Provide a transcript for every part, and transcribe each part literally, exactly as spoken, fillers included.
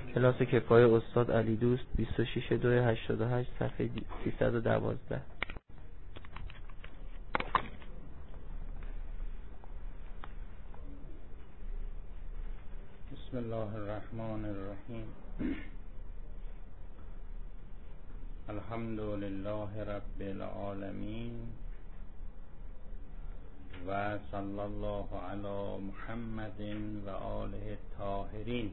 کلاس کفایه استاد علی دوست بیست و شش دو هشتاد و هشت صفحه سیصد و دوازده. بسم الله الرحمن الرحیم. الحمد لله رب العالمین و صلی الله علی محمد و آله الطاهرین.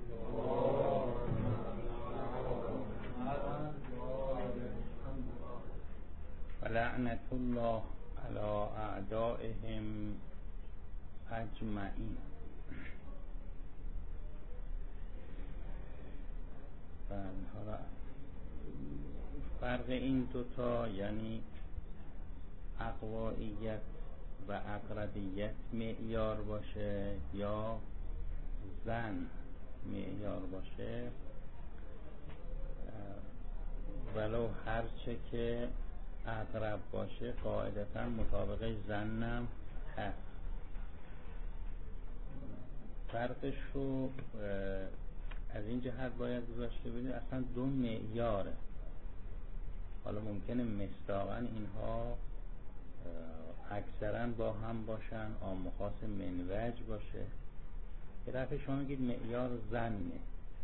و لعنت الله علی اعدائهم اجمعین. حالا فرق این دوتا یعنی اقوائیت و اقربیت معیار باشه یا زن معیار باشه، ولو هرچه که اقرب باشه قاعدتا مطابق زنم هست. فرقش رو از این جهت باید گذاشته بدید اصلا دو معیاره. حالا ممکنه مصداقاً اینها اکثرا با هم باشن، عام و خاص منوج باشه. یه دفعه شما میگید معیار زنه،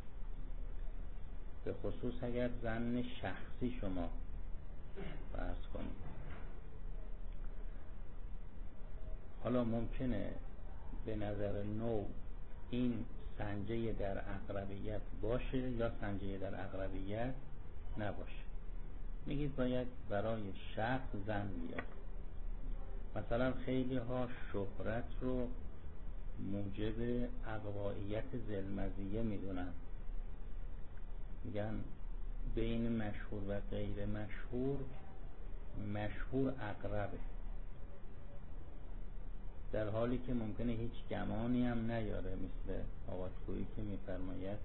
به خصوص اگر زن شخصی شما فرض کنید. حالا ممکنه به نظر نو این سنجه در اقربیت باشه یا سنجه در اقربیت نباشه. میگید باید برای شخص زن بیاد. مثلا خیلی ها شهرت رو موجب اقوائیت ذی‌المزیه میدونن، میگن بین مشهور و غیر مشهور مشهور اقربه، در حالی که ممکنه هیچ گمانی هم نیاره. مثل آقا تویی که میفرماید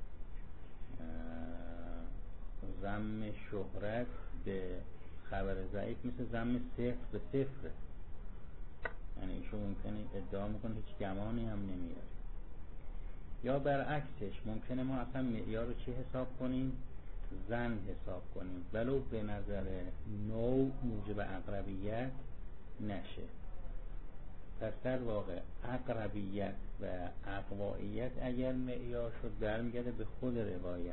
ضم شهرت به خبر ضعیف مثل ضم صفر به صفره، یعنی ایشون ممکنه ادعا میکنه هیچ گمانی هم نمیاره. یا برعکسش ممکنه ما اصلا معیار رو چی حساب کنیم؟ زن حساب کنیم، ولو به نظر نوع موجب اقربیت نشه. پس در واقع اقربیت و اقوائیت اگر معیار شد برمیگرده به خود روایت.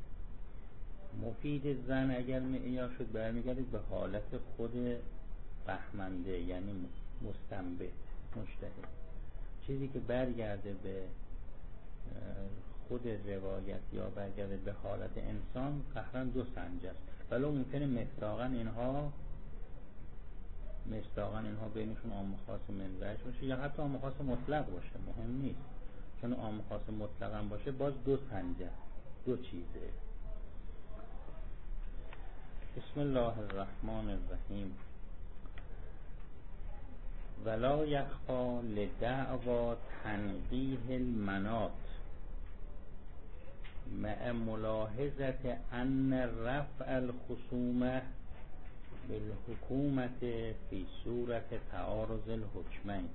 مفید زن اگر معیار شد برمیگرده به حالت خود فهمنده، یعنی مستنبط مجتهد. چیزی که برگرده به خود روایت یا برگرده به حالت انسان قهرن دو سنج است. ولی ممکنه مصداقاً اینها مصداقاً اینها بینشون عام و خاص منوج باشه یا حتی عام و خاص مطلق باشه، مهم نیست. چون عام و خاص مطلق هم باشه باز دو سنجه، دو چیزه. بسم الله الرحمن الرحیم. ولا یخفی لدعوا تنقیح المناط مع ملاحظه ان رفع الخصومه بالحکومت فی صورت تعارض الحکمین.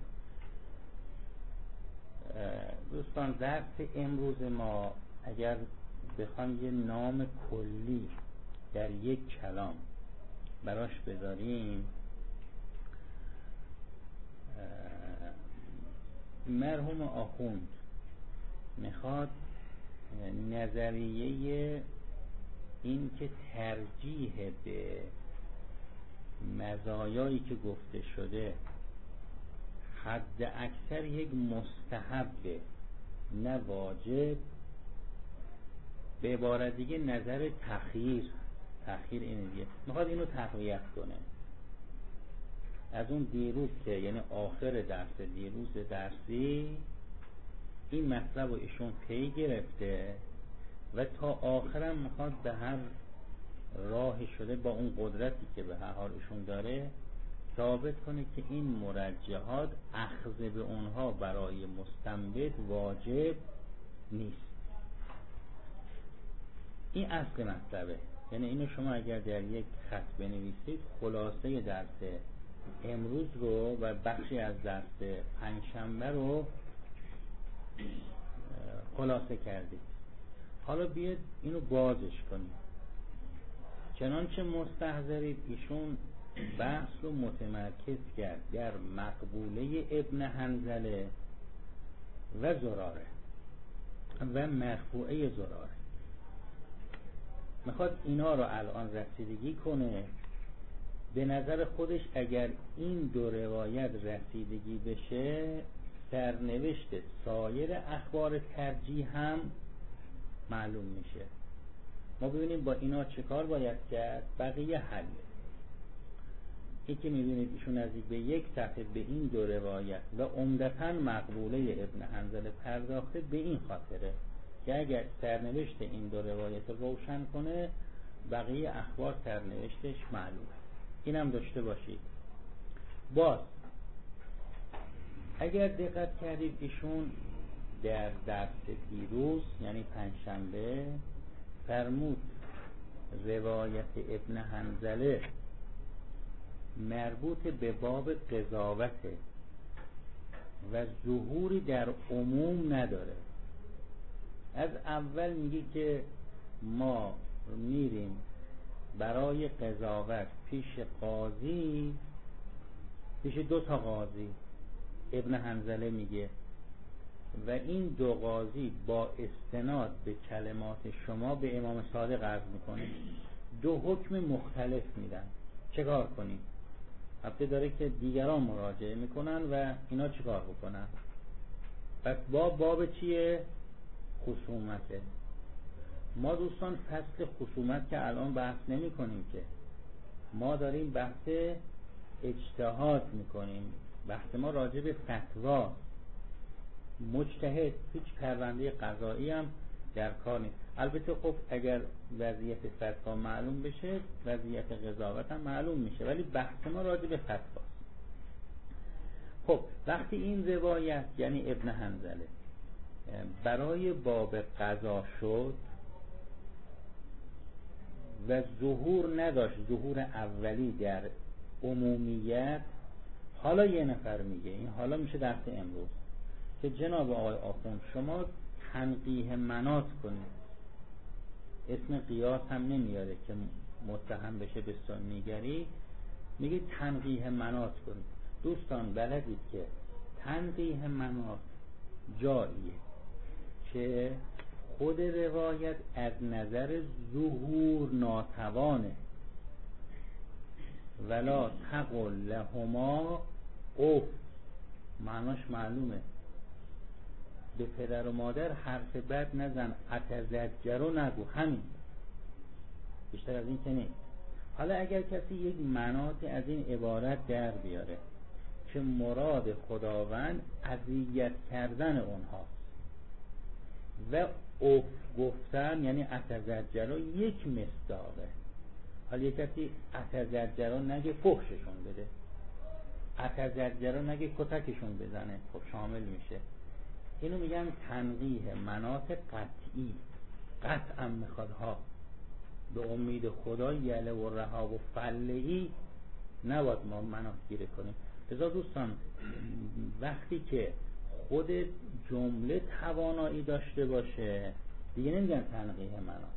دوستان درس امروز ما اگر بخوایم یه نام کلی در یک کلام براش بذاریم، مرحوم آخوند میخواد نظریه این که ترجیح به مزایایی که گفته شده حد اکثر یک مستحبه نه واجب، به عبارت دیگه نظر تخییر تخییر اینه دیگه، میخواد اینو تقویت کنه. از اون دیروز که یعنی آخر درس دیروز درسی این مطلب رو ایشون پی گرفته و تا آخرم میخواد به هر راهی شده با اون قدرتی که به هر حال ایشون داره ثابت کنه که این مرجحات اخذ به اونها برای مستنبط واجب نیست. این اصل مطلبه. یعنی اینو شما اگر در یک خط بنویسید خلاصه درس امروز رو و بخشی از درس پنجشنبه رو خلاصه کردید. حالا بیاد اینو بازش کنیم. چنانچه مستحضرید ایشون بحث رو متمرکز کرد در مقبوله ابن حنظله و زراره و مرفوعه زراره. میخواد اینا رو الان رسیدگی کنه. به نظر خودش اگر این دو روایت رسیدگی بشه، سرنوشت سایر اخبار ترجیح هم معلوم میشه. ما ببینیم با اینا چه کار باید کرد. بقیه حله. این که میبینید ایشون نزدیک به یک صفحه به این دو روایت و عمدتاً مقبوله ابن حنظله پرداخته، به این خاطره که اگر سرنوشت این دو روایت روشن کنه، بقیه اخبار سرنوشتش معلومه. اینم داشته باشید. باز اگر دقت کردید ایشون در درس دیروز یعنی پنجشنبه فرمود روایت ابن حنظله مربوط به باب قضاوته و ظهوری در عموم نداره. از اول میگه که ما میریم برای قضاوت پیش قاضی، پیش دو تا قاضی، ابن حنظله میگه، و این دو قاضی با استناد به کلمات شما به امام صادق عرض میکنه، دو حکم مختلف میدن، چه کار کنیم؟ البته داره که دیگران مراجعه میکنن و اینا چه کار بکنن. پس باب باب چیه؟ خصومته. ما دوستان فصل خصومت که الان بحث نمی کنیم، که ما داریم بحث اجتهاد میکنیم. بحث ما راجع به فتوا. مجتهد هیچ پرونده قضایی هم در کار نیست. البته خب اگر وضعیت فتوا معلوم بشه، وضعیت قضاوت هم معلوم میشه، ولی بحث ما راجع به فتوا. خب وقتی این روایت یعنی ابن حنظله برای باب قضا شد و ظهور نداشت، ظهور اولی در عمومیت، حالا یه نفر میگه، این حالا میشه درس امروز، که جناب آقای آخوند شما تنقیح مناط کنید. اسم قیاس هم نمیاره که متهم بشه به سنیگری، میگه تنقیح مناط کنید. دوستان بلدید که تنقیح مناط جاییه که خود روایت از نظر ظهور ناتوانه. ولا تقل لهما اف، معناش معلومه، به پدر و مادر حرف بد نزن، اتزجرو نگو، همین، بیشتر از این که نیست. حالا اگر کسی یک مناطی از این عبارت در بیاره که مراد خداوند اذیت کردن اونهاست و اف گفتن یعنی اتزجرو یک مصداقه. حالا یک کسی اتزجرو نگه فحششون بده، اتزجرو نگه کتکشون بزنه، خب شامل میشه. اینو میگن تنقیح مناط قطعی، قطعا میخواد ها، به امید خدا یله و رهاب و فلهی نباید ما مناط گیره کنیم. لذا دوستان وقتی که خود جمله توانایی داشته باشه دیگه نمیگن تنقیح مناط،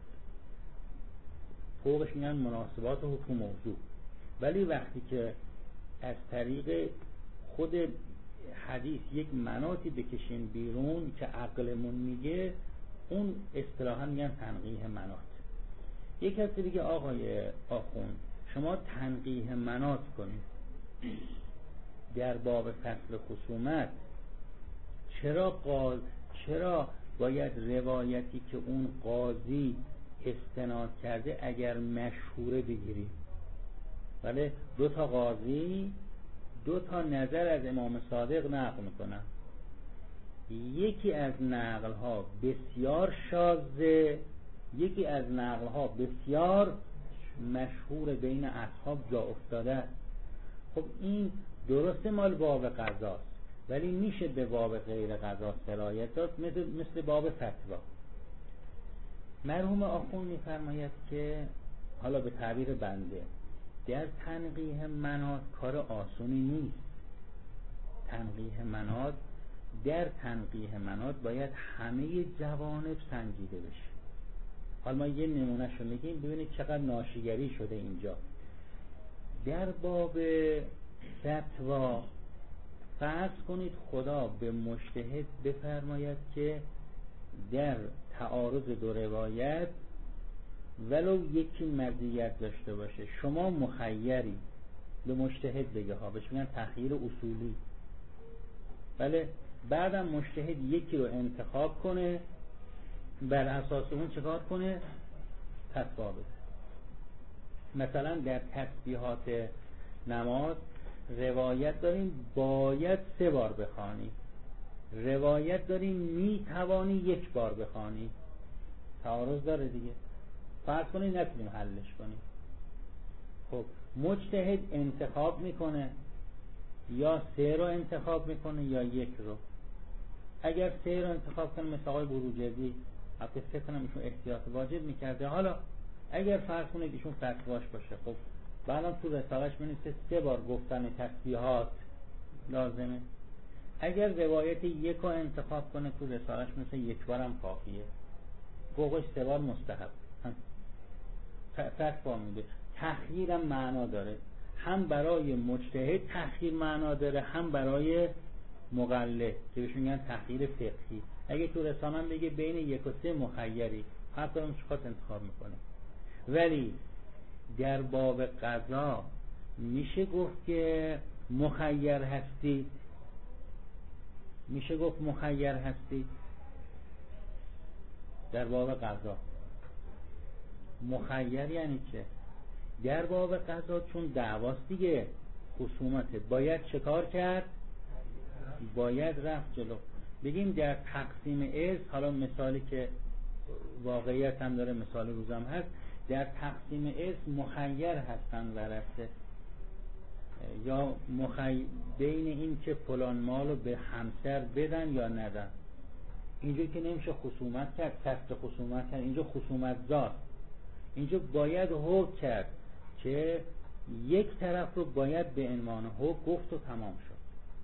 فوقش میگن مناسبات و حکم موضوع. ولی وقتی که از طریق خود حدیث یک مناطی بکشیم بیرون که عقلمون میگه، اون اصطلاحا میگن تنقیح مناط. یک کسی بگه آقای آخوند شما تنقیح مناط کنید در باب فصل خصومت، چرا قاض چرا باید روایتی که اون قاضی استناد کرده اگر مشهوره بگیریم؟ ولی دو تا قاضی دو تا نظر از امام صادق نقل میکنن، یکی از نقل ها بسیار شاذه، یکی از نقل ها بسیار مشهور بین اصحاب جا افتاده. خب این درست مال باب قضاست، ولی میشه به باب غیر قضا سرایت داد، مثل, مثل باب فتوا. مرحوم آخوند میفرماید که حالا به تعبیر بنده در تنقیح مناط کار آسونی نیست. تنقیح مناط در تنقیح مناط باید همه جوانب سنجیده بشه. حالا ما یه نمونهش رو میگیم ببینید چقدر ناشیگری شده اینجا. در باب فتوا فرض کنید خدا به مجتهد بفرماید که در تعارض دو روایت ولو یکی مزیت داشته باشه شما مخیری، به مجتهد بگه ها، بهش میگن تخییر اصولی. بله، بعدم مجتهد یکی رو انتخاب کنه، بر اساس اون چکار کنه؟ فتوا بده. مثلا در تسبیحات نماز روایت داریم باید سه بار بخوانی، روایت داریم می توانی یک بار بخوانی. تعارض داره دیگه، فرض کنید نتونیم حلش کنیم. خب مجتهد انتخاب میکنه یا سه رو انتخاب میکنه یا یک رو. اگر سه رو انتخاب کنه مثل آقای بروجردی، البته فکر کنم ایشون احتیاط واجب میکرده، حالا اگر فرض کنید ایشون فتواش باشه، خب بعدم تو رسالش می‌نویسه سه بار گفتن تسبیحات لازمه. اگر روایت یک رو انتخاب کنه تو رسالش می‌نویسه یک بارم کافیه، فوقش سه بار مستحب. فتوا میده. تخییرم معنا داره، هم برای مجتهد تخییر معنا داره، هم برای مقلد که بهش میگن تخییر فقهی. اگه تو رسالم بگه بین یک و سه مخیری، هر کدوم چقدر انتخاب میکنه. ولی در باب قضا میشه گفت که مخیر هستی، میشه گفت مخیر هستی در باب قضا. مخیر یعنی چه؟ در باب قضا چون دعواست دیگه، خصومته، باید چه کار کرد؟ باید رفت جلو. بگیم در تقسیم ارث، حالا مثالی که واقعیت هم داره، مثال روزم هست، در تقسیم ارث مخیر هستن ورثه، یا مخیر بین این که فلان مالو به همسر بدن یا ندن. اینجا که نمیشه خصومت کرد، فصل خصومت کرد، اینجا خصومت زاد. اینجا باید حکم کرد که یک طرف رو باید به عنوان حکم گفت و تمام شد.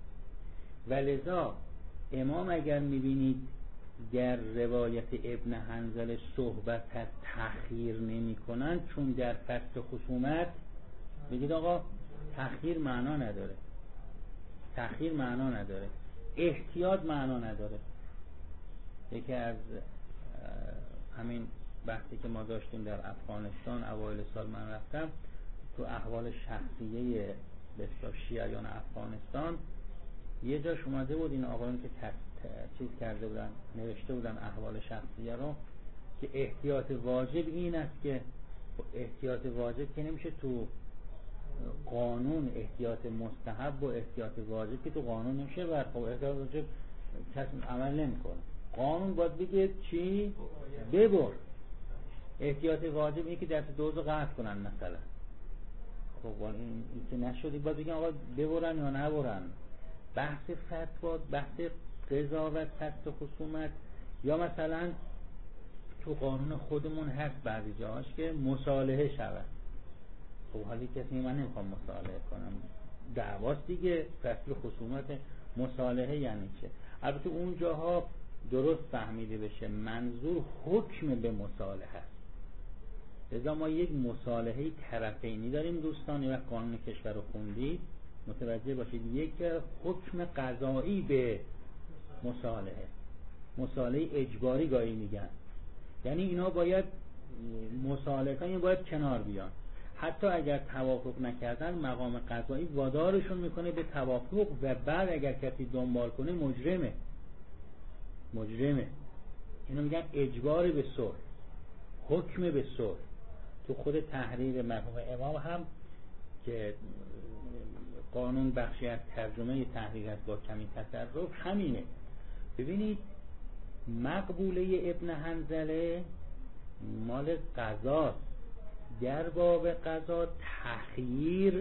ولذا امام اگر میبینید در روایت ابن حنظله صحبت از تأخیر نمی کنن، چون در فصل خصومت بگید آقا تأخیر معنا نداره، تأخیر معنا نداره، احتیاط معنا نداره. یکی از همین بحثی که ما داشتیم در افغانستان اوایل سال من رفتم، تو احوال شخصیه بسیار شیعیان افغانستان یه جاش اومده بود این آقایون که چیز کرده بودن، نوشته بودن احوال شخصیه رو، که احتیاط واجب این است که احتیاط واجب که نمیشه تو قانون، احتیاط مستحب و احتیاط واجب که تو قانون نمیشه و خب احتیاط واجب کسی عمل نمیکنه. قانون باید بگه چی؟ ببر. احتیاط واجب اینه که دست دوزو قطع کنن مثلا. خب این, این که نشدی باید بگن آقا ببرن یا نبرن. بحث فتوا، بحث قضاوت، فصل خصومت، یا مثلا تو قانون خودمون هست بعضی جاهاش که مصالحه شود. خب حالی کسی من نمیخوام مصالحه کنم، دعواست دیگه، فصل خصومت. مصالحه یعنی چه؟ البته اون جاها درست فهمیده بشه منظور حکم به مصالحه است. لذا ما یک مصالحه طرفینی داریم دوستان، یا قانون کشور رو خوندید متوجه باشید، یک حکم قضایی به مصالحه، مصالحه اجباری گاهی میگن، یعنی اینا باید مصالحه کنن، باید کنار بیان. حتی اگر توافق نکردن مقام قضایی وادارشون میکنه به توافق و بعد اگر کسی دنبال کنه مجرمه، مجرمه. اینو میگن اجبار به صلح، حکم به صلح. تو خود تحریر مرحوم امام هم که قانون بخشی از ترجمه تحریر است با کمی تصرف همینه. ببینید مقبوله ابن حنظله مال قضا، در باب قضا تخییر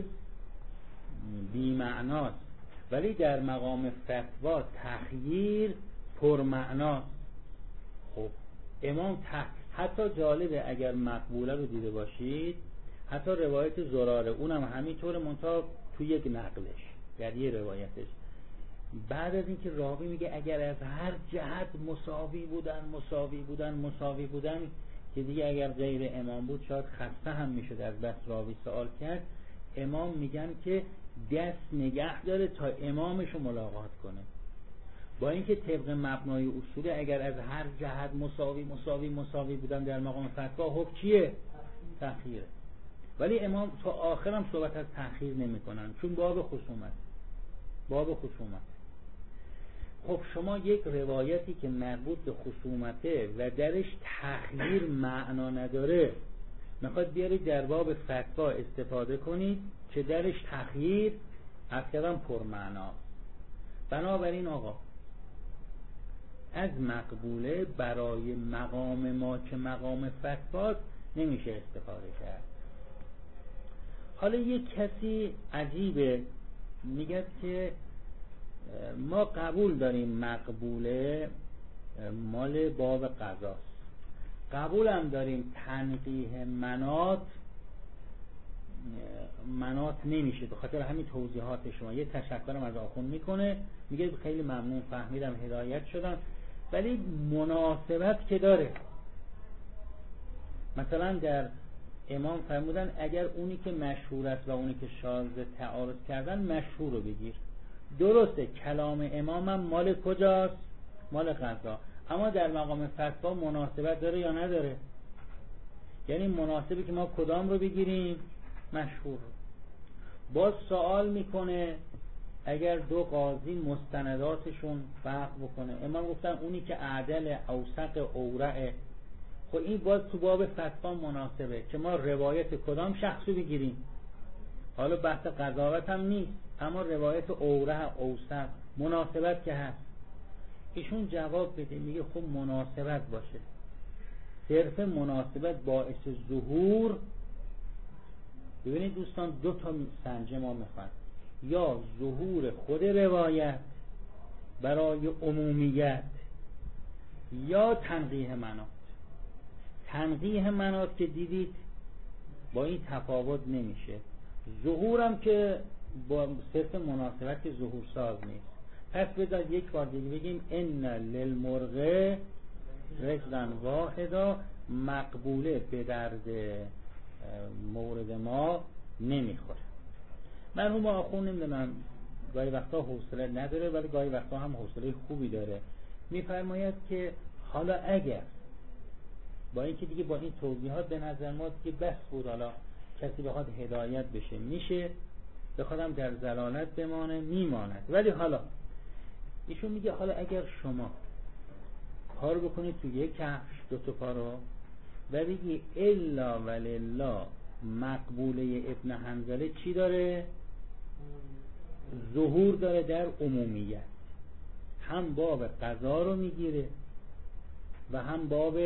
بی معناست، ولی در مقام فتوا تخییر پر معناست. خب امام تح... حتی جالبه اگر مقبوله رو دیده باشید، حتی روایت زراره اونم همینطور منتها تو یک نقلش در یه روایتش بعد از اینکه راوی میگه اگر از هر جهت مساوی بودن مساوی بودن مساوی بودن که دیگه اگر غیر امام بود شاید خسته هم میشد از بس راوی سوال کرد. امام میگن که دست نگه داره تا امامش رو ملاقات کنه، با اینکه طبق مبنای اصولی اگر از هر جهت مساوی مساوی مساوی بودن در مقام فتوا حکم چیه؟ تأخیره. ولی امام تا آخرم صحبت از تأخیر نمی کنن، چون باب خصومت باب خصومت خب شما یک روایتی که مربوط به خصومته و درش تأخیر معنا نداره میخواد بیارید در باب فتوا استفاده کنید که درش تأخیر اصلا پرمعنا. بنابراین آقا از مقبوله برای مقام ما که مقام فتواست نمیشه استفاده کرد. حالا یک کسی عجیبه میگه که ما قبول داریم مقبوله مال باب قضاست، قبول هم داریم تنقیح منات منات نمیشه، به خاطر همین توضیحات شما. یه تشکرم از آخوند میکنه، میگه خیلی ممنون فهمیدم هدایت شدم، ولی مناسبت که داره. مثلا در امام فرمودن اگر اونی که مشهور است و اونی که شاذ تعارض کردن مشهور رو بگیر. درسته کلام امام هم مال کجاست؟ مال قضا، اما در مقام فتوا مناسبت داره یا نداره؟ یعنی مناسبه که ما کدام رو بگیریم؟ مشهور رو. باز سوال میکنه اگر دو قاضی مستنداتشون فرق بکنه، امام گفتن اونی که عدل اوثق اورعه، خب این باز تو باب فتوا مناسبه که ما روایت کدام شخصو بگیریم. حالا بحث قضاوت هم نیست، اما روایت اورع اوثق مناسبت که هست. ایشون جواب بده، میگه خب مناسبت باشه، صرف مناسبت باعث ظهور. ببینید دوستان دو تا سنجه ما میخواد، یا ظهور خود روایت برای عمومیت یا تنقیح منات. تنقیح منات که دیدید با این تفاوت نمیشه، ظهورم که با صرف مناسبت که ظهور ساز نیست. پس بذار یک بار دیگه بگیم ان للمرغ رجلا واحدا، مقبوله به درد مورد ما نمیخوره. مرحوم آخوند نمیدونم گاهی وقتا حوصله نداره ولی گاهی وقتا هم حوصله خوبی داره، میفرماید که حالا اگر با اینکه دیگه با این توضیحات به نظر ما دیگه بس بود، حالا کسی بخواد هدایت بشه میشه، بخوادم در ضلالت بمانه میماند. ولی حالا ایشون میگه حالا اگر شما کار بکنید تو یک کفش دو تا پا رو و بگی الا ولله مقبوله ابن حنظله چی داره؟ ظهور داره در عمومیت، هم باب قضا رو میگیره و هم باب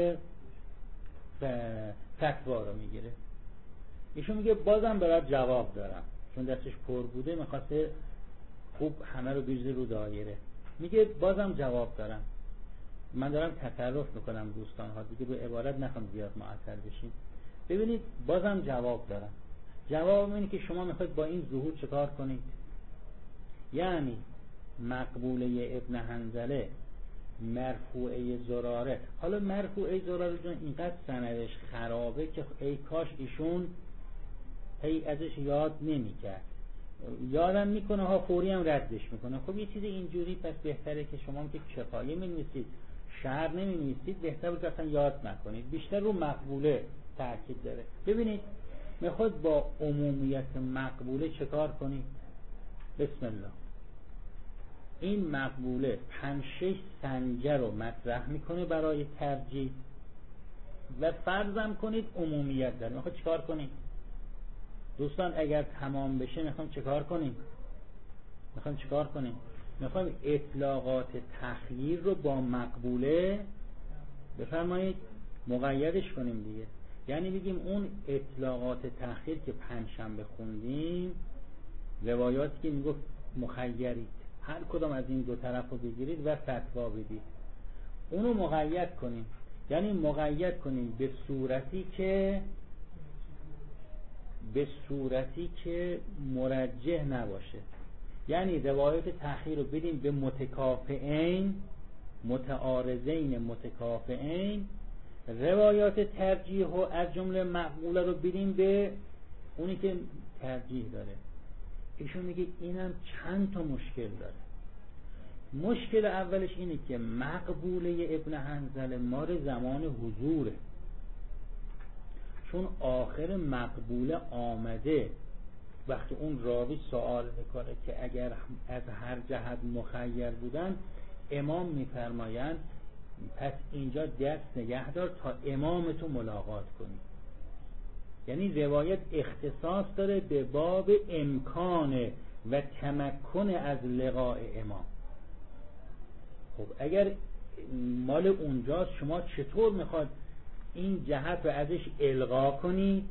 فتوا رو میگیره. ایشون میگه بازم برات جواب دارم، چون دستش پر بوده میخواسته خوب همه رو بریزه رو دایره. میگه بازم جواب دارم. من دارم تصرف میکنم دوستان ها، دیگه به عبارت نخوام زیاد معطل بشین. ببینید بازم جواب دارم. جواب اینه که شما میخواید با این ظهور چکار کنید؟ یعنی مقبوله ابن حنظله مرفوعه زراره، حالا مرفوعه زراره جون اینقدر سندش خرابه که ای کاش ایشون هی ازش یاد نمیکرد، یادم میکنه ها فوری هم ردش میکنه. خب یه چیز اینجوری پس بهتره که شما که کفایه می‌نویسید شعر نمی‌نویسید، بهتره که اصلا یاد نکنید، بیشتر رو مقبوله تاکید داره. ببینید میخواد با عمومیت مقبوله چکار کنید؟ بسم الله. این مقبوله پنج شش سنجه رو مطرح میکنه برای ترجیح و فرضم کنید عمومیت داره. میخواد چکار کنید دوستان؟ اگر تمام بشه میخوام چکار کنیم؟ میخوام چکار کنیم؟ میخوام اطلاقات تخییر رو با مقبوله بفرمایید مقیدش کنیم دیگه. یعنی بگیم اون اطلاقات تخییر که پنجشنبه خوندیم، روایاتی که میگفت مخیرید، هر کدام از این دو طرف رو بگیرید و فتوا بدید، اونو مقید کنیم. یعنی مقید کنیم به صورتی که به صورتی که مرجح نباشه. یعنی روایت تأخیر رو بدیم به متکافئین، متعارضین متکافئین، روایات ترجیح و از جمله مقبوله رو بریم به اونی که ترجیح داره. ایشون میگه اینم چند تا مشکل داره. مشکل اولش اینه که مقبوله ابن حنظله مار زمان حضوره، چون آخر مقبوله آمده وقتی اون راوی سوال میکنه که اگر از هر جهت مخیر بودن، امام میفرمایند پس اینجا دست نگه دار تا امام تو ملاقات کنی. یعنی روایت اختصاص داره به باب امکان و تمکن از لقاء امام. خب اگر مال اونجاست، شما چطور میخواد این جهت رو ازش الغا کنید،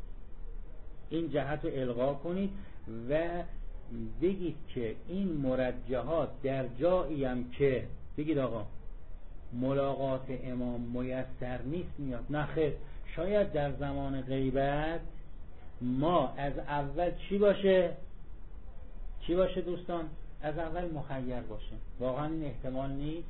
این جهت رو الغا کنید و بگید که این مرجحات در جایی هم که بگید آقا ملاقات امام میسر نیست میاد. نه خیر، شاید در زمان غیبت ما از اول چی باشه؟ چی باشه دوستان؟ از اول مخیر باشه. واقعا این احتمال نیست،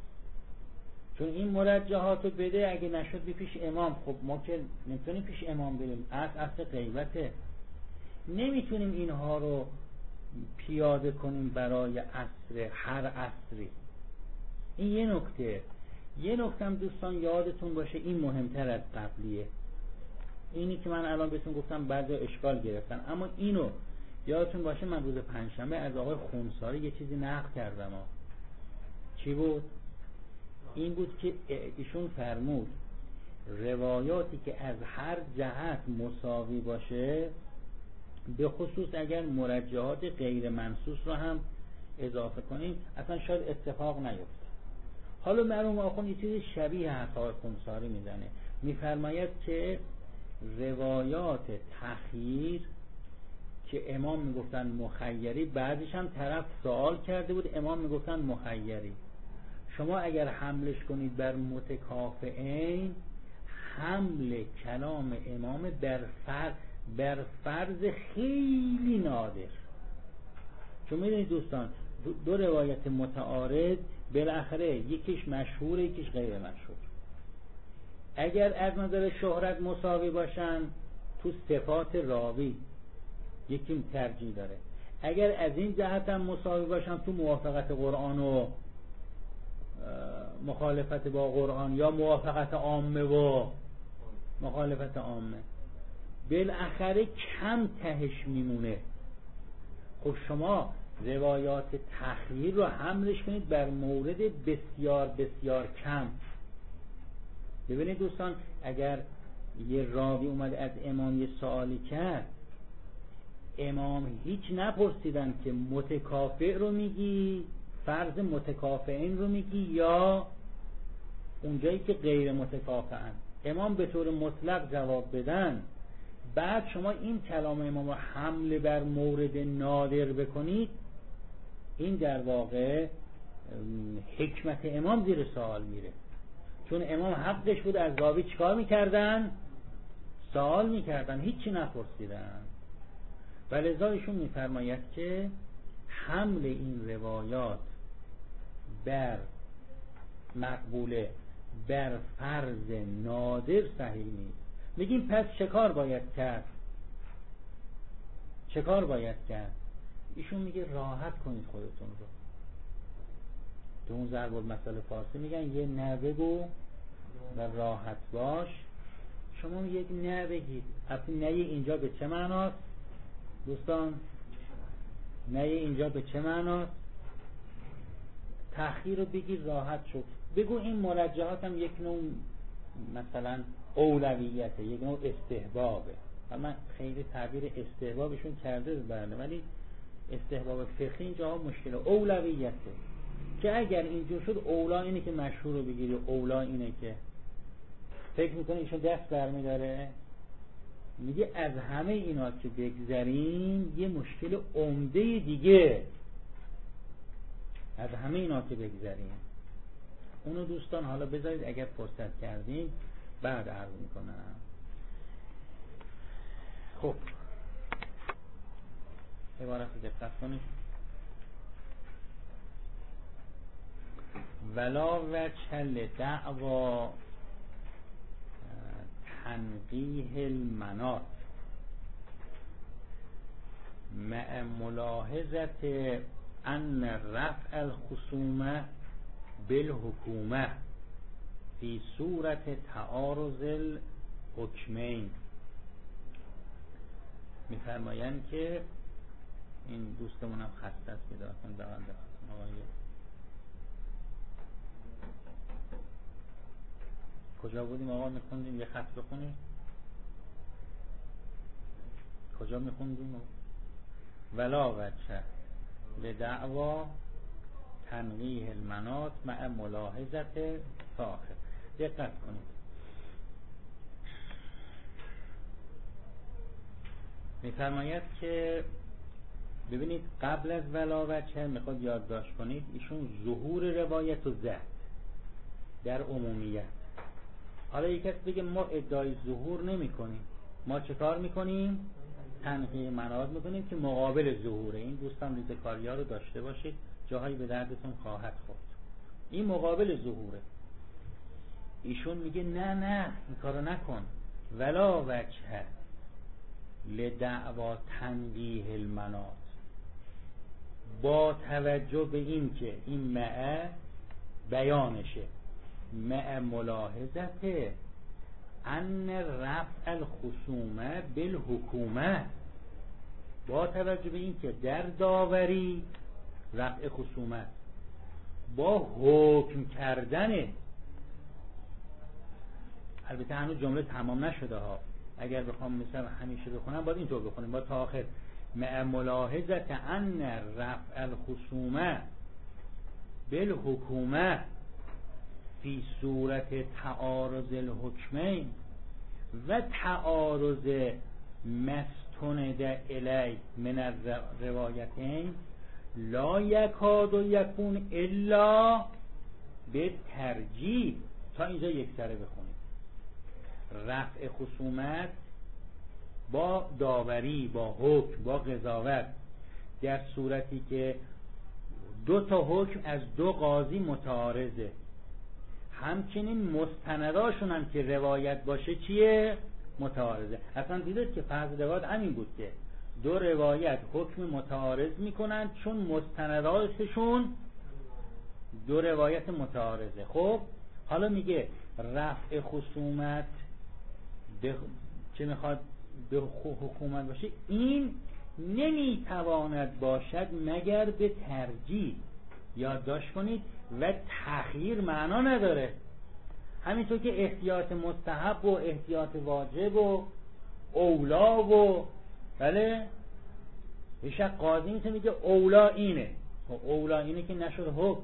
چون این مرجحات رو بده، اگه نشد بی پیش امام. خب ما که نمیتونیم پیش امام بریم، اصل اصل غیبته، نمیتونیم اینها رو پیاده کنیم برای عصر هر عصری. این یه نکته. یه نکته هم دوستان یادتون باشه، این مهمتر از قبلیه. اینی که من الان بهتون گفتم بعضی اشکال گرفتن، اما اینو یادتون باشه من روز پنجشنبه از آقای خونساری یه چیزی نقل کردم. ها. چی بود؟ این بود که ایشون فرمود روایاتی که از هر جهت مساوی باشه، به خصوص اگر مرجحات غیر منصوص رو هم اضافه کنیم، اصلا شاید اتفاق نیفته. حالا مرحوم آخوند یه چیز شبیه هست آقای خونساری میزنه، میفرماید که روایات تخییر که امام میگفتن مخیری، بعدش هم طرف سوال کرده بود امام میگفتن مخیری، شما اگر حملش کنید بر متکافئین، حمل کلام امام بر فرض بر فرض خیلی نادر. چون میدونید دوستان دو, دو روایت متعارض بالاخره یکیش مشهوره یکیش غیر مشهور. اگر از نظر شهرت مساوی باشن تو صفات راوی یکیم ترجیح داره، اگر از این جهت هم مساوی باشن تو موافقت قرآن و مخالفت با قرآن یا موافقت عامه و مخالفت عامه، بالاخره کم تهش میمونه. خب شما روایات تخییر رو حملش کنید بر مورد بسیار بسیار کم. ببینید دوستان، اگر یه راوی اومد از امام یه سوالی کرد، امام هیچ نپرسیدن که متکافئ رو میگی، فرض متکافئین رو میگی یا اونجایی که غیر متکافئن. امام به طور مطلق جواب بدن، بعد شما این کلام امام رو حمله بر مورد نادر بکنید، این در واقع حکمت امام زیر سوال میره. چون امام حقش بود از راوی چیکار میکردن؟ سوال میکردن، هیچی نپرسیدن. ولذا ایشون میفرماید که حمل این روایات بر مقبوله بر فرض نادر صحیح نیست. میگیم پس چه کار باید کرد؟ چه کار باید کرد؟ ایشون میگه راحت کنید خودتون رو. تو اون ضرب المثل فارسی میگن یه نه بگو و راحت باش. شما یک نه بگید. اصلا نه اینجا به چه معناست دوستان؟ نه اینجا به چه معناست؟ تأخیر رو بگیر راحت شد. بگو این مرجحات هم یک نوع مثلا اولویته، یک نوع استحبابه. من خیلی تعبیر استحبابشون کرده برنه، ولی استحباب فقهی اینجا مشکل اولویته، که اگر اینجور شد اولا اینه که مشهور رو بگیری، اولا اینه که فکر میکنه ایشون دست برمی داره. میگه از همه اینا که بگذریم یه مشکل عمده دیگه، از همه اینا که بگذریم اونو دوستان حالا بذارید اگر فرصت کردیم بعد عرض میکنم. خب عبارت دقت کنید. ولا وجه لدعوا تنقیح المناط مع ملاحظت ان رفع الخصومه بالحکومه فی صورت تعارض الحکمین. میفرمایند که این دوستمون هم خسته است، بیدار کن دوان دوان کجا بودیم آقا میخوندیم؟ یه خط بخونیم. کجا میخوندیم؟ ولا وجه لدعوا تنقیح المناط مع ملاحظت صاحب. دقت کنید. میفرماید که ببینید قبل از ولا وجه میخواد یادداشت کنید ایشون ظهور روایت و زد در عمومیت. حالا یک کس بگه ما ادعای ظهور نمی کنیم، ما چه کار میکنیم؟ تنقیح مناط میکنیم که مقابل ظهوره. این دوستان ریزکاریا رو داشته باشید، جاهایی به دردتون خواهد خورد. این مقابل ظهوره. ایشون میگه نه نه این کارو نکن. ولا وجه لدعوا تنقیح المناط، با توجه به این که این مع بیانشه، مع ملاحظت ان رفع الخصومه بالحکومه، با توجه به این که در داوری رفع خصومت با حکم کردنه. البته هنوز جمله تمام نشده ها، اگر بخوام مثلا همیشه بخونم باید اینطور بخونیم، با تا آخر مع ملاحظت ان رفع الخصومه بالحکومه فی صورت تعارض الحکمین و تعارض مستند الی من الروایتین لا یکاد یکون الا به ترجیح. تا اینجا یک سره بخونید. رفع خصومت با داوری، با حکم، با قضاوت در صورتی که دو تا حکم از دو قاضی متعارضه، همچنین مستنداشون هم که روایت باشه چیه؟ متعارضه. اصلا دیدید که فرض روایت همین بود که دو روایت حکم متعارض میکنن چون مستنداشون دو روایت متعارضه. خب حالا میگه رفع خصومت به چه میخواد به حکومت باشه، این نمیتواند باشد مگر به ترجیح. یادداشت کنید و تأخیر معنا نداره. همینطور که احتیاط مستحب و احتیاط واجب و اولا و بله هیچ قاضی میتونه میگه اولا اینه، اولا اینه که نشد حکم.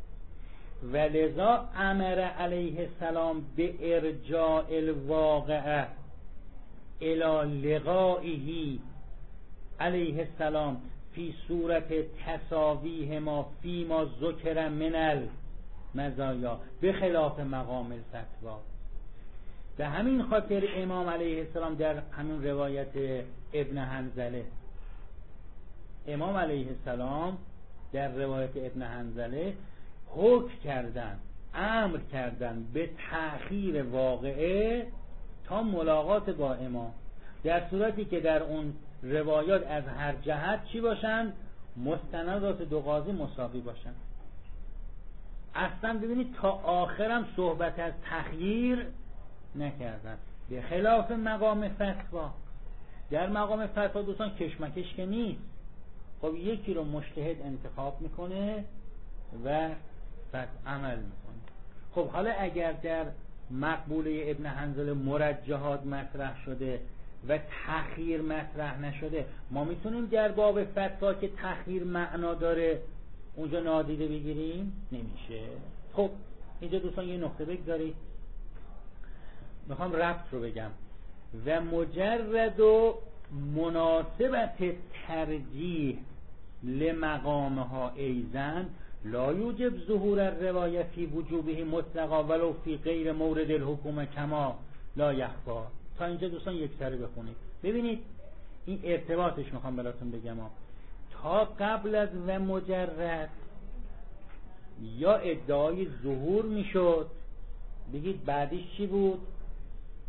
ولذا امر علیه السلام به ارجاع الواقعه الی لقائه علیه السلام فی صورت تساویه ما فی ما ذکر من المزایا به خلاف مقام الفتوا. به همین خاطر امام علیه السلام در همین روایت ابن حنظله، امام علیه السلام در روایت ابن حنظله حکم کردن، امر کردن به تأخیر واقعه تا ملاقات با امام، در صورتی که در اون روایات از هر جهت چی باشن؟ مستندات دو قاضی مساوی باشن. اصلا ببینید تا آخرم صحبت از تخییر نکردن، به خلاف مقام فتوا. در مقام فتوا دوستان کشمکش که نیست. خب یکی رو مجتهد انتخاب میکنه و پس عمل میکنه. خب حالا اگر در مقبوله ابن حنظله مرجحات مطرح شده و تخییر مطرح نشده، ما میتونیم در باب فتوا که تخییر معنا داره اونجا نادیده بگیریم؟ نمیشه. خب اینجا دوستان یه نقطه بگذارید، میخوام ربط رو بگم. و مجرد و مناسبت ترجیح لمقامها ایزن لا یوجب ظهور الروایت فی وجوبه مطلقا ولو فی غیر مورد الحکومه کما لا یخفا. تا اینجا دوستان یک سره بخونید. ببینید این ارتباطش میخوام براتون بگم ها. تا قبل از و مجرد یا ادعای ظهور میشد، بگید بعدش چی بود؟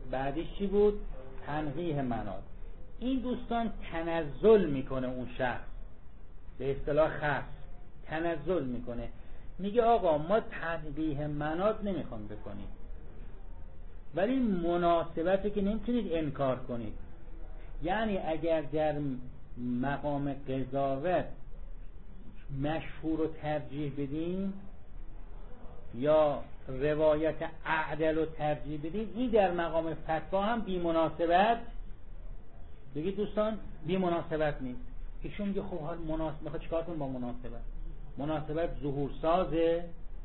بعدش چی بود؟ تنقیح مناط. این دوستان تنزل میکنه اون شخص، به اصطلاح خاص تنزل میکنه، میگه آقا ما تنقیح مناط نمیخوام بکنید، ولی مناسبتی که نمیتونید انکار کنید. یعنی اگر در مقام قضاوت مشهور رو ترجیح بدیم یا روایت اعدل رو ترجیح بدیم، این در مقام فتوا هم بی مناسبت، بگید دوستان بی مناسبت نیست. ایشون میگه خب حال مناسب میخواد چیکار کنه با مناسبت؟ مناسبت ظهور سازه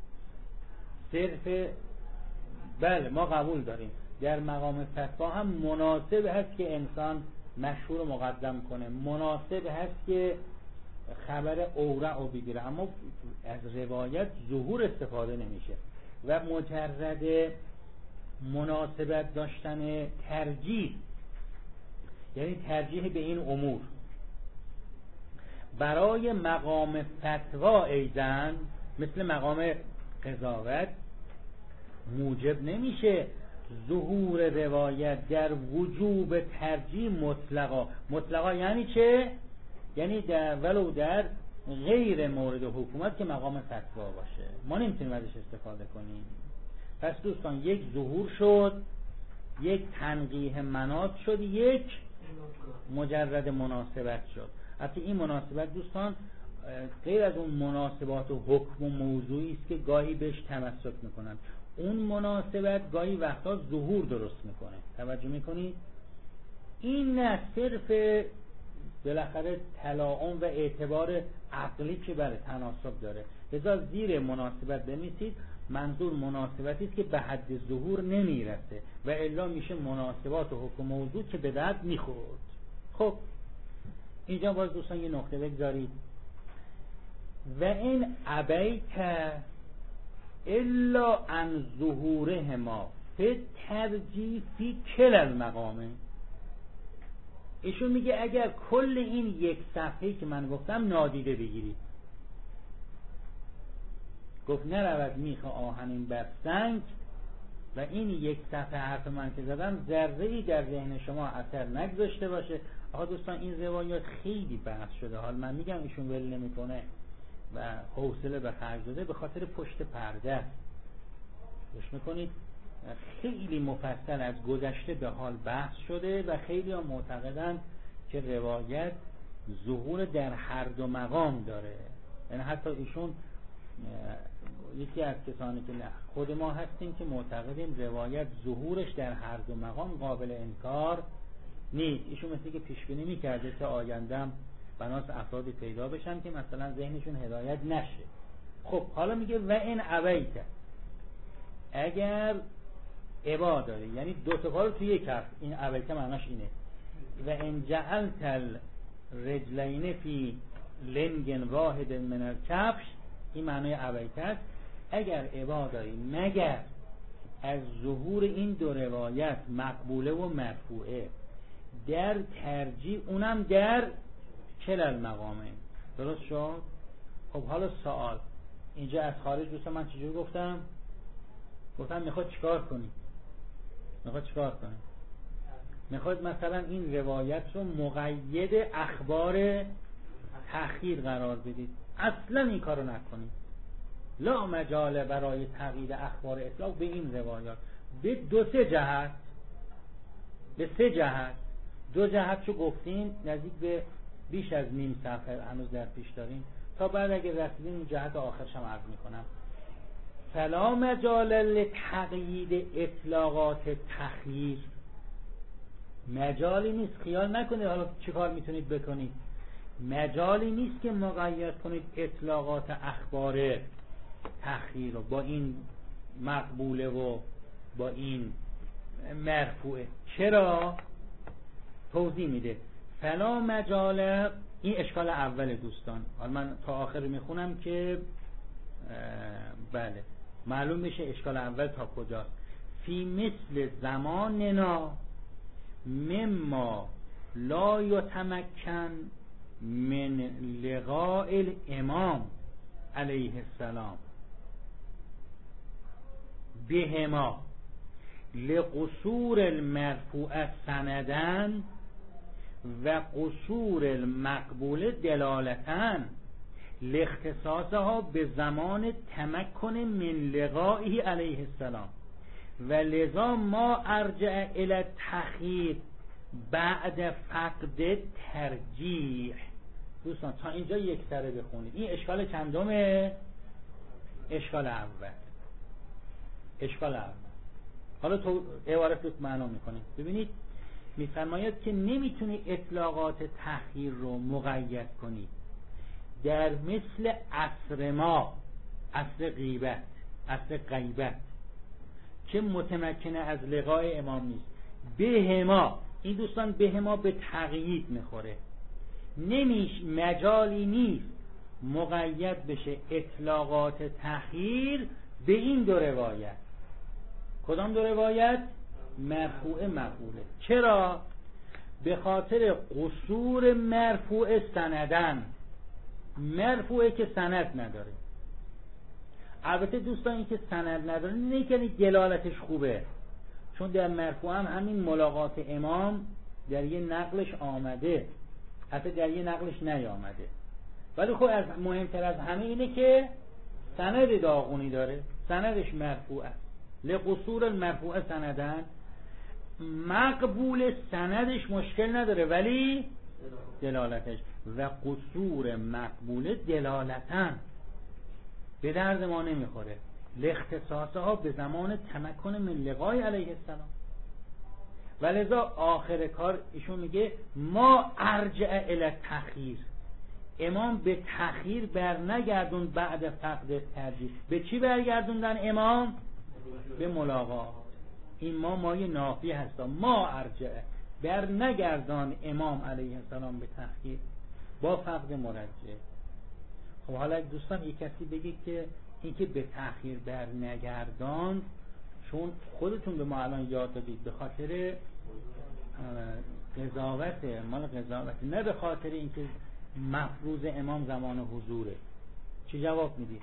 صرف، بله ما قبول داریم در مقام فتوا هم مناسب هست که انسان مشهور رو مقدم کنه، مناسب هست که خبر اورع رو بگیره، اما از روایت ظهور استفاده نمیشه. و مجرد مناسبت داشتن ترجیح، یعنی ترجیح به این امور برای مقام فتوا ایزن مثل مقام قضاوت موجب نمیشه ظهور روایت در وجوب ترجیح مطلقا. مطلقا یعنی چه؟ یعنی در ولو در غیر مورد حکومت که مقام فتوا باشه ما نمیتونیم ازش استفاده کنیم. پس دوستان یک ظهور شد، یک تنقیح مناط شد، یک مجرد مناسبت شد. البته این مناسبت دوستان غیر از اون مناسبات و حکم و موضوعی است که گاهی بهش تمسک میکنن، اون مناسبت گاهی وقتا ظهور درست میکنه. توجه میکنید؟ این نه صرف بالاخره تلاعن و اعتبار عقلی که بله تناسب داره، لذا زیر مناسبت بنویسید منظور مناسبتی است که به حد ظهور نمیرسه و الا میشه مناسبات و حکم موضوع که به درد میخورد. خب اینجا باز دوستان یه نقطه بگذارید. و این ابیت الا عن ظهورهما فی ترجیح فی کل المقامه. ایشون میگه اگر کل این یک صفحه‌ای که من گفتم نادیده بگیرید، گفت نرود میخ آهنین بر سنگ، و این یک صفحه حرف من که زدم ذره‌ای در ذهن شما اثر نگذاشته باشه. آقا دوستان این روایات خیلی بحث شده، حال من میگم ایشون ول نمیکنه و حوصله به خرج داده به خاطر پشت پرده. گوش میکنید؟ خیلی مفصل از گذشته به حال بحث شده و خیلی ها معتقدند که روایت ظهور در هر دو مقام داره. یعنی حتی ایشون یکی از کسانی که نه خود ما هستیم که معتقدیم روایت ظهورش در هر دو مقام قابل انکار نیست. ایشون مثل که پیش بینی می‌کرده که آیندهم بناس افرادی پیدا بشن که مثلا ذهنشون هدایت نشه. خب حالا میگه و این ابیت، اگر ابا داره یعنی دو تا کار توی یک حرف، این ابیت معناش اینه. و ان جعلت الرجلین فی لنگ واحد من الکفش، این معنای ابیت است. اگر ابا داری مگر از ظهور این دو روایت مقبوله و مرفوعه در ترجیح، اونم در کل المقامه. درست شد؟ خب حالا سوال اینجا از خارج دوستان من چجور گفتم؟ گفتم میخواد چیکار کنی؟ میخواد چیکار کنی؟ میخواد مثلا این روایت رو مقید اخبار تأخیر قرار بدید. اصلا این کارو نکنید. لا مجال برای تقیید اخبار اطلاق به این روایات به دو سه جهت، به سه جهت. دو جهت رو گفتیم نزدیک به بیش از نیم صفحه هنوز در پیش داریم، تا بعد اگه رسیدیم اون جهت آخرش هم عرض میکنم. فلا مجال لتقیید اطلاقات تخییر، مجالی نیست، خیال نکنید حالا چی کار میتونید بکنید، مجالی نیست که مقید کنید اطلاقات اخبار تخییر رو با این مقبوله و با این مرفوعه. چرا؟ توضیح میده. فلا مجال، این اشکال اول دوستان، حالا من تا آخر میخونم که بله معلوم میشه اشکال اول تا کجاست. فی مثل زماننا مما لا یتمکن من لقاء الامام علیه السلام بهما، لقصور المرفوع سندن و قصور المقبول دلالتن لاختصاصها به زمان تمکن من لقائه علیه السلام و لذا ما ارجع الی تخییر بعد فقد ترجیح. دوستان تا اینجا یک سره بخونید. این اشکال چندمه؟ اشکال اول. اشکال اول. حالا تو عبارت رو معنا میکنید. ببینید میفرماید که نمیتونی اطلاقات تخییر رو مقید کنی در مثل عصر ما، عصر غیبت، عصر غیبت که متمکنه از لقای امام نیست. به ما، این دوستان به ما به تقیید میخوره، نمیش مجالی نیست مقید بشه اطلاقات تخییر به این دو روایت. کدام دو روایت؟ مرفوع مقبوله. چرا؟ به خاطر قصور مرفوع سندن، مرفوعه که سند نداره. البته دوستان این که سند نداره نه که دلالتش خوبه، چون در مرفوع هم همین ملاقات امام در یه نقلش آمده، حتی در یه نقلش نیامده، ولی خب از مهمتر از همه اینه که سند داغونی داره، سندش مرفوع است. لقصور المرفوع سندن، مقبول سندش مشکل نداره ولی دلالتش، و قصور مقبول دلالتن به درد ما نمیخوره، لاختصاصها به زمان تمکن من لقای علیه السلام. ولذا آخر کار ایشون میگه ما ارجع الی تخییر، امام به تخییر بر نگردون بعد فقد ترجیح. به چی برگردوندن امام؟ به ملاقات. این ما مای نافی هستا، ما ارجع، بر نگردان امام علیه السلام به تخییر با فقد مرجع. خب حالا دوستان یک کسی بگه که این که به تأخیر بر نگردان، چون خودتون به ما الان یاد دادید به خاطر قضاوت، مال قضاوت، نه به خاطر اینکه مفروض امام زمان حضوره. چی جواب میدید؟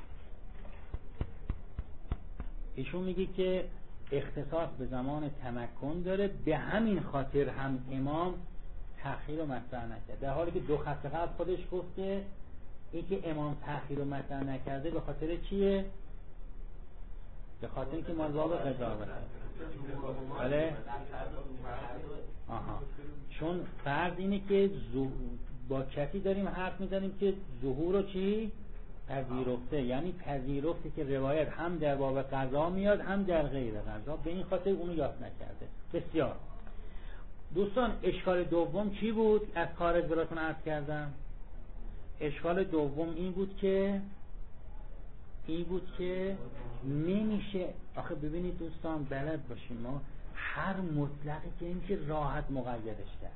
ایشون میگه که اختصاص به زمان تمکن داره، به همین خاطر هم امام تأخیر رو مطرح نکرد، در حالی که دو خط قبل خودش گفت که این که امام تأخیر رو مطرح نکرده به خاطر چیه؟ به خاطر اینکه مال باب قضاوت. بله؟ آها. چون فرض اینه که زو... با کسی داریم حرف میزنیم که ظهور رو چی؟ پذیرفته، یعنی پذیرفته که روایت هم در باب قضا میاد هم در غیر قضا، به این خاطر اونو یاد نکرده. بسیار دوستان، اشکال دوم چی بود؟ از خارج براتون عرض کردم. اشکال دوم این بود که این بود که نمیشه، آخه ببینید دوستان بلد باشیم ما هر مطلقی که این که راحت مقیدش کرد.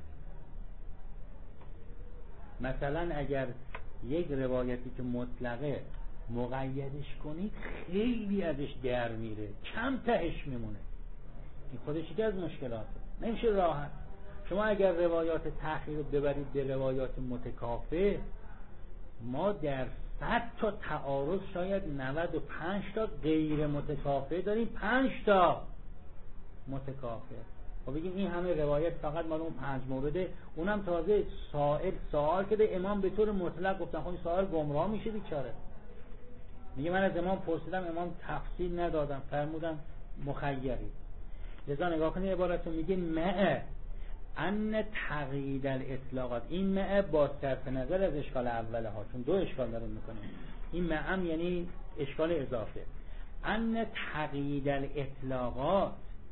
مثلا اگر یک روایتی که مطلقه مقیدش کنید خیلی ازش در میره، کم تهش میمونه، این خودش یکی از مشکلاته، نمیشه راحت. شما اگر روایات تأخیر رو ببرید به روایات متکافه، ما در صد تا تعارض شاید نود و پنج تا غیر متکافه داریم، پنج تا متکافه. و بگیم این همه روایت فقط مال اون پنج مورده، اونم تازه سائل سوال کرده، امام به طور مطلق گفتن خب این سوال گمراه میشه بیچاره. میگه من از امام پرسیدم، امام تفصیل ندادم، فرمودن مخیری. لذا نگاه کنید عبارتو میگه مع ان تقیید الاطلاقات، این مع با صرف نظر از اشکال اوله ها، چون دو اشکال داره میکنه، این معم یعنی اشکال اضافه. ان تقیید الاطلاقات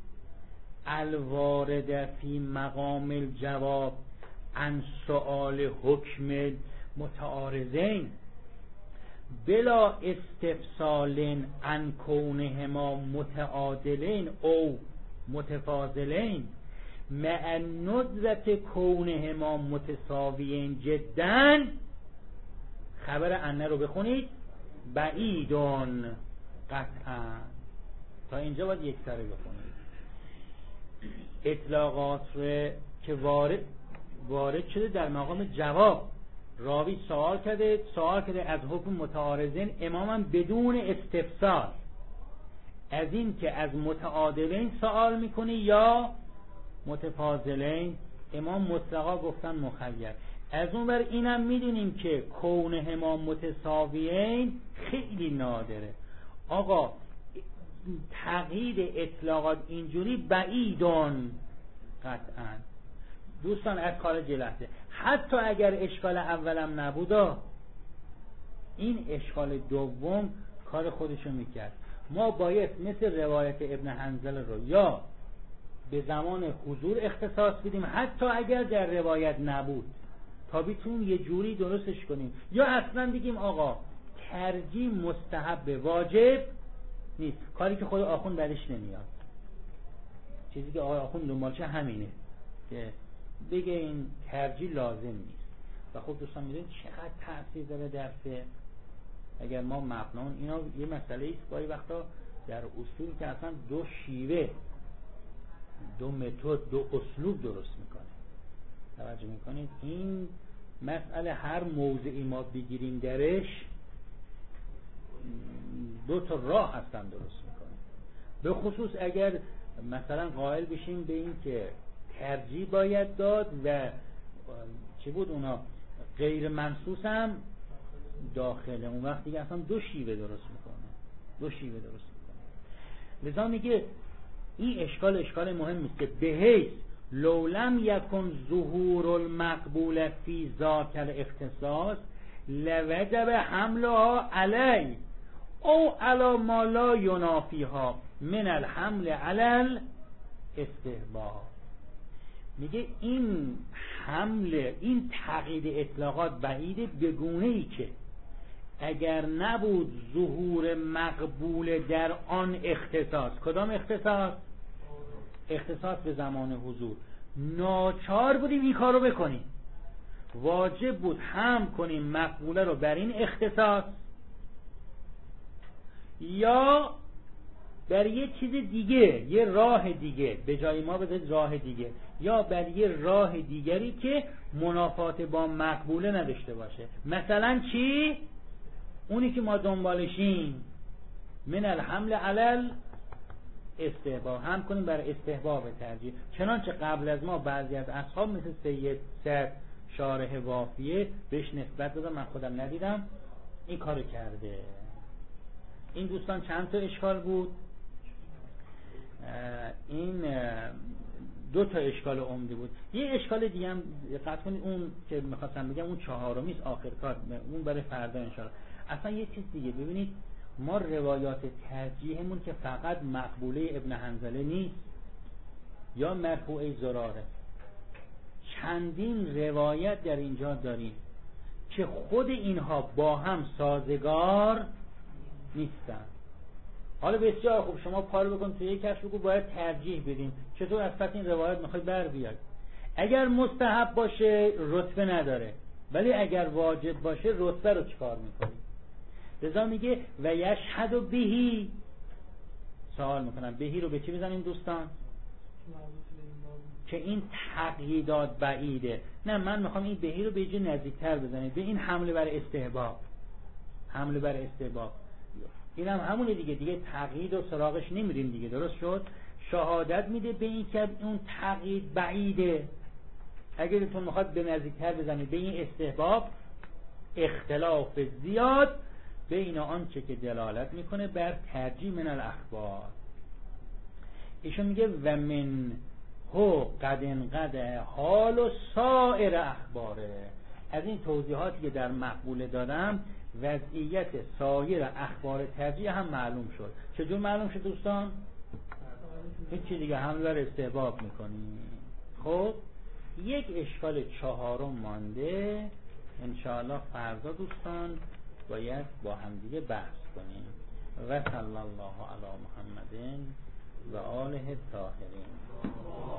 الوارد فی مقام الجواب عن سؤال حکم متعارضین بلا استفصال عن کونهما متعادلین او متفاضلین مع ندرت کونهما متساویین جدا. خبر انه رو بخونید، بعیدون قطعا. تا اینجا باید یک سره بخونید. اطلاقات رو که وارد وارد شده در مقام جواب، راوی سوال کرده سوال کرده از حکم متعارضین، امامم بدون استفسار از این که از متعادلین سوال میکنی یا متفاضلین. امام مطلقا گفتن مخیر. از اون بر اینم میدونیم که کونهما متساویین خیلی نادره. آقا تقیید اطلاقات اینجوری بعیدون قطعا. دوستان از کار جلسه حتی اگر اشکال اولم نبودا، این اشکال دوم کار خودشو میکرد. ما باید مثل روایت ابن حنظله رو یا به زمان حضور اختصاص بدیم حتی اگر در روایت نبود تا بتونیم یه جوری درستش کنیم، یا اصلا بگیم آقا ترجیح مستحب واجب نیست، کاری که خود آخوند بعدش نمیاد. چیزی که آقای آخوند دنبالشه همینه که بگه این ترجیح لازم نیست. و خب دوستان میدونید چقدر تأثیر داره درسه. اگر ما مبنان اینا یه مسئله ایست گاهی وقتا در اصول که اصلا دو شیوه، دو متد، دو اسلوب درست میکنه. توجه میکنید این مسئله هر موضعی ما بگیریم درش دو تا راه هستن درست میکنه. به خصوص اگر مثلا قائل بشیم به این که ترجیح باید داد و چه بود اونا غیر منصوص هم داخله، اون وقت دیگه اصلا دو شیوه درست میکنه دو شیوه درست میکنه. لذا میگه این اشکال اشکال مهم است که به حیث لولم یکن ظهور المقبول فی ذاک الاختصاص لوجب حملها علی او علی ما لا ینافیها من الحمل علی الاستحباب. میگه این حمل، این تقیید اطلاقات بعیده به گونه ای که اگر نبود ظهور مقبول در آن اختصاص. کدام اختصاص؟ اختصاص به زمان حضور. ناچار بودیم این کار رو بکنیم، واجب بود هم کنیم مقبوله رو بر این اختصاص یا بر یه چیز دیگه، یه راه دیگه، به جای ما بذارید راه دیگه، یا بر یه راه دیگری که منافات با مقبوله نداشته باشه. مثلا چی؟ اونی که ما دنبالشیم من الحمل علل استحباب، هم کنیم بر استحباب ترجیح. چنانچه قبل از ما بعضی از اصحاب مثل سید سعد شارح وافیه بهش نسبت دادم، من خودم ندیدم این کارو کرده. این دوستان چند تا اشکال بود؟ این دو تا اشکال عمده بود. یه اشکال دیگه هم دقت کنید، اون که می‌خواستم بگم اون چهارمی است آخر کار، اون برای فردا ان شاء الله. اصلا یه چیز دیگه ببینید، ما روایات ترجیحمون که فقط مقبوله ابن حنظله نیست یا مرفوعه زراره، چندین روایت در اینجا داریم که خود اینها با هم سازگار نیستن. حالا بسیار خوب، شما پارو بکن توی یک کش بگو باید ترجیح بدیم، چطور از پس این روایت میخوای بر بیاد؟ اگر مستحب باشه رتبه نداره، ولی اگر واجب باشه رتبه رو چیکار میکنیم؟ لذا میگه و یشهد بهی. سوال میکنم بهی رو به چی بزنیم دوستان؟ که این تقییدات بعیده. نه، من میخوام این بهی رو به جای نزدیکتر بزنیم، به این حمله بر استحباب. حمله بر استحباب این هم همونه دیگه، دیگه تقیید و سراغش نمیریم دیگه، درست شد؟ شهادت میده به این که اون تقیید بعیده. اگر تو میخواد به نزدیکتر بزنید به این استحباب، اختلاف زیاد بین آنچه که دلالت میکنه بر ترجیح من الاخبار. ایشون میگه و من هو قد انقد حال و سایر اخباره. از این توضیحاتی که در مقبوله دادم وضعیت سایر اخبار ترجیح هم معلوم شد. چجور معلوم شد دوستان؟ هیچی دیگه، حمل بر استحباب میکنیم. خب یک اشکال چهارم مانده، انشاءالله فردا دوستان باید با هم دیگه بحث کنیم. و صلی الله علی محمد و آله الطاهرین.